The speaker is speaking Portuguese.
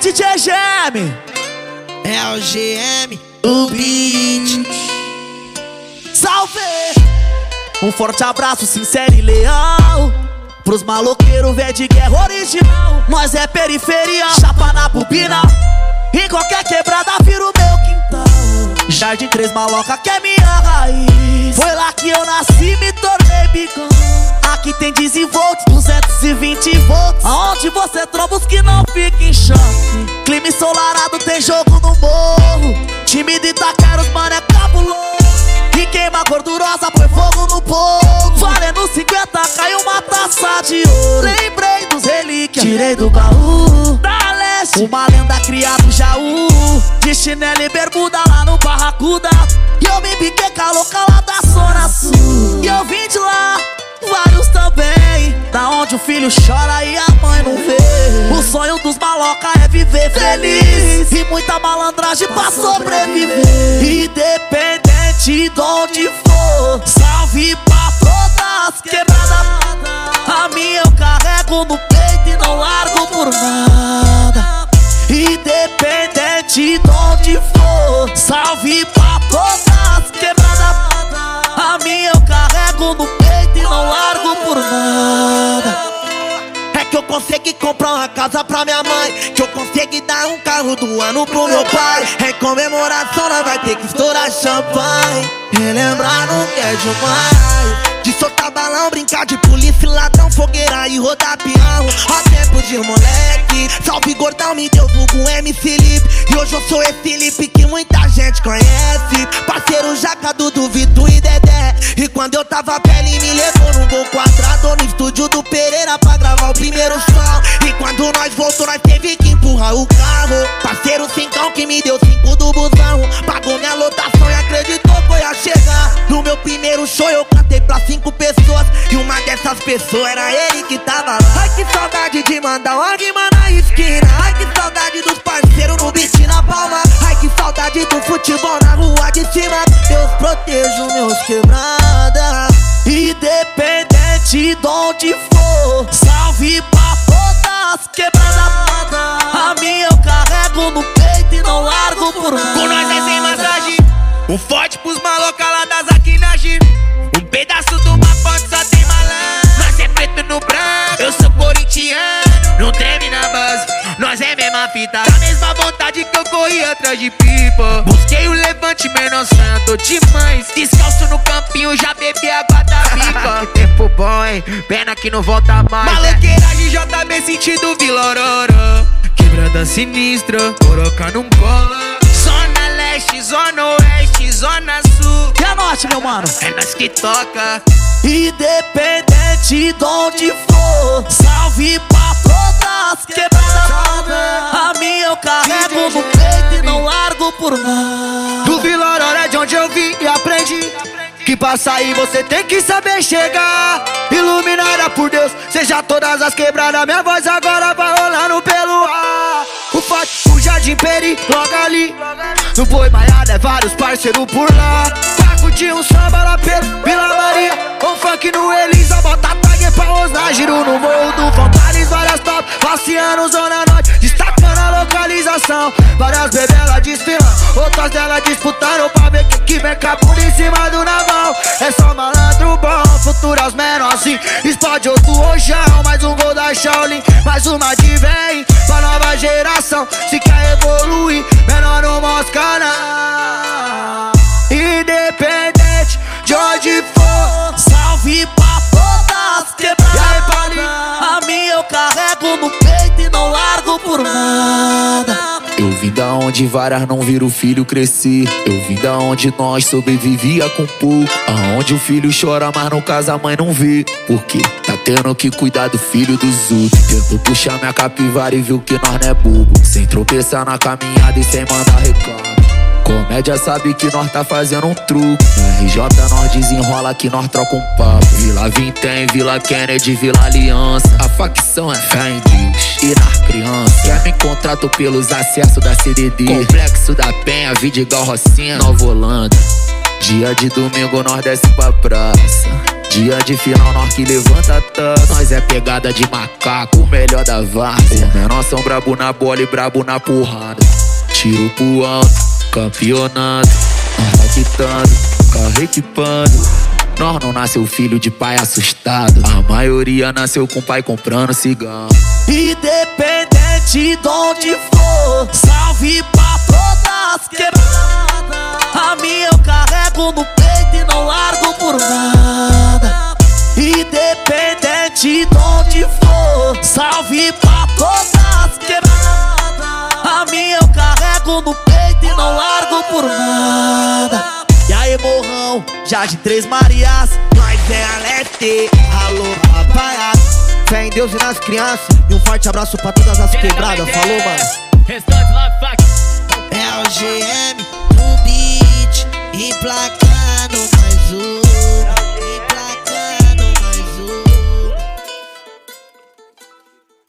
DJ GM. É o GM, o beat. Salve! Um forte abraço sincero e leal pros maloqueiros véi de guerra original. Nós é periferia, chapa na bobina. Em qualquer quebrada vira o meu quintal. Jardim 3 Maloca que é minha raiz. Foi lá que eu nasci, me tornei bigão. Aqui tem 10 volts, 220 volts. Aonde você tromba os que não fica em choque. Clima ensolarado, tem jogo no morro. Time de Itaquera, os mano é cabuloso. E queima gordurosa, põe fogo no povo. Valendo 50, caiu uma taça de ouro. Lembrei dos relíquias, tirei do baú da leste, uma lenda criada no Jaú. De chinelo e bermuda lá no Barracuda. E eu me piquei com a louca lá da Zona Sul. E eu vim de lá, vários também. Da onde o filho chora e a mãe não vê. O sonho dos maloca é viver feliz e muita malandragem pra sobreviver. Independente de onde for, salve pra todas quebradas. A minha eu carrego no peito e não largo por nada. Independente de onde for, salve pra todas quebradas. A minha eu carrego no peito e não largo por nada. É que eu consegui comprar uma casa pra minha mãe, que eu consegui dar um carro do ano pro meu pai. Em comemoração nós vai ter que estourar champanhe. Relembrar não quer demais. De soltar balão, brincar de polícia, ladrão, fogueira e rodar peão. Ó tempo de moleque, salve gordão, me deu vulgo MC Lipe. E hoje eu sou esse Lipe que muita gente conhece. Parceiro Jaca, Dudu, Vitor e Dedé. E quando eu tava velho me levou no gol quadrado no estúdio do Pereira pra gravar o primeiro som. E quando nós voltou nós teve que empurrar o carro. Parceiro Cincão que me deu 5 do busão. Pagou minha lotação e acreditou que eu ia chegar. No meu primeiro show eu cantei pra 5 pessoas. E uma dessas pessoas era ele que tava lá. Ai que saudade de mandar uma rima na esquina. Ai que saudade dos parceiros no beat na palma. Ai que saudade do futebol na rua de cima. Deus proteja os meus quebrada. Independente de onde for, salve pra todas quebradas. A minha eu carrego no peito e não largo por nada. Com nós é sem massagem. Um forte pros maloca lá das Aquinagem. Um pedaço do mapa só tem malandro. Nós é preto no branco, eu sou corintiano. Não treme na base, nós é mesma fita. Da mesma vontade que eu corri atrás de pipa. Busquei o levante, menor santo demais. Descalço no campinho, já bebi água da pipa. Que tempo bom, hein? Pena que não volta mais. Maloqueiragem JB sentido Vila Aurora. Quebrada sinistra, coroca não cola. Zona Leste, Zona Oeste, Zona Sul. E a norte, meu mano? É nós que toca. Independente de onde for, salve pra todas quebradas. A minha eu carrego no peito e não largo por nada. Do Vila Aurora é de onde eu vim e aprendi que pra sair você tem que saber chegar. Iluminada por Deus, seja todas as quebradas. Minha voz agora vai rolando pelo ar. O forte, o Jardim Peri, logo ali. No Boi Maiada é vários parceiros por lá. Pra curtir um samba lá pelo Vila Maria. Um funk no Elisa, bota tag pra osnar. Giro no morro do Fontales, várias top. Passeando Zona Norte, destacando a localização. Várias bebelas desfilando, outras delas disputando pra ver que vem cabundo em cima do naval. É só malandro bom, futuras menorzinhos. Explode outro rojão, mais um gol da Shaolin. Mais uma de vem, pra nova geração. Se quer evoluir, menor não mosca não. Independente de onde for, salve pra todas quebradas. A minha eu carrego no peito e não largo por nada. Eu vim da onde varas não viram o filho crescer. Eu vim da onde nós sobrevivia com pouco. Aonde o filho chora, mas no caso a mãe não vê. Porque tá tendo que cuidar do filho dos outros. Tento puxar minha capivara e viu que nós não é bobo. Sem tropeçar na caminhada e sem mandar recado. Comédia sabe que nós tá fazendo um truque. No RJ nós desenrola que nós troca um papo. Vila Vintém, Vila Kennedy, Vila Aliança. A facção é fé em Deus e nas crianças. Quer me contrato pelos acessos da CDD. Complexo da Penha, Vidigal, Rocinha, Nova Holanda. Dia de domingo nós desce pra praça. Dia de final nós que levanta a taça. Nós é pegada de macaco, o melhor da várzea. Os menor são brabo na bola e brabo na porrada. Tiro pro alto, campeonato. Nós tá quitando, carro equipando. Nós não nasceu filho de pai assustado. A maioria nasceu com pai comprando cigarro. Independente de onde for, salve pra todas quebradas. A minha eu carrego no peito e não largo por nada. Independente de onde for, salve pra todas quebradas. A minha eu carrego no peito e não largo por nada. E aí, morrão, já de Três Marias, Nós é Alete, alô rapaziada. Fé em Deus e nas crianças. E um forte abraço pra todas as quebradas. Falou, mano. É o GM, no beat e placa.